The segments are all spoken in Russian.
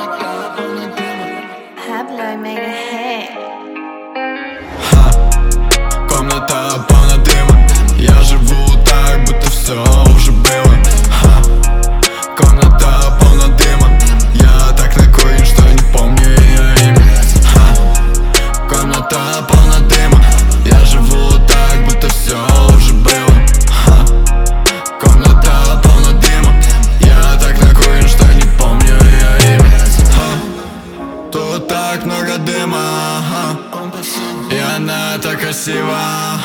Pablo made a hit. Комната полна дыма. Я живу так, будто все уже было. Комната полна дыма. Я так накурен, что не помню ее имя. Комната полна дыма. Я живу так, будто все уже было. Комната полна дыма. Я так накурен, что не помню ее имя. Тут так много дыма, и она так красива.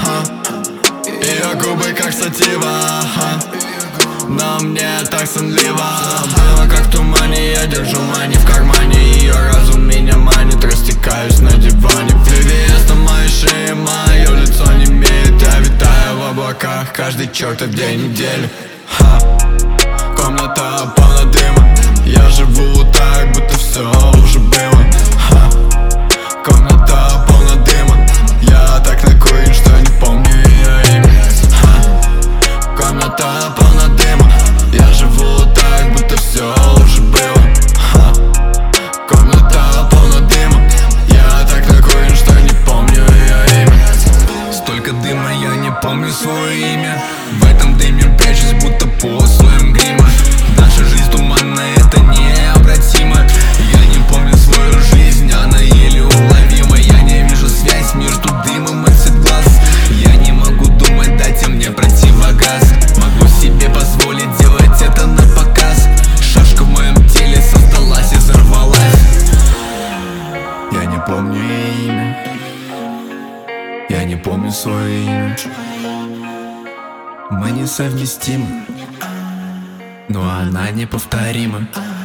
Ее губы как сатива, но мне так сонливо. Было как в тумане, я держу мани в кармане. Ее разум меня манит, растекаюсь на диване. Привет на моей шее, мое лицо не имеет. Я витаю в облаках каждый чертов день недели. Комната полна дыма. Я живу так, будто все уже было. Комната полна дыма. Я так накурен, что не помню ее имя. Комната полна дыма. Я живу так, будто все уже было. Комната полна дыма. Я так накурен, что не помню ее имя. Столько дыма, я не помню свое имя. В этом дыме прячусь, будто под слоем грима. Наша жизнь туманная, это необратимо. Я не помню свою жизнь, она еле уловима. Я не вижу связь между дымом и цвет глаз. Я не могу думать, дайте мне противогаз. Могу себе позволить делать это на показ. Шашка в моем теле создалась и взорвалась. Я не помню ее имя. Я не помню свое имя. Мы несовместимы, но она неповторима.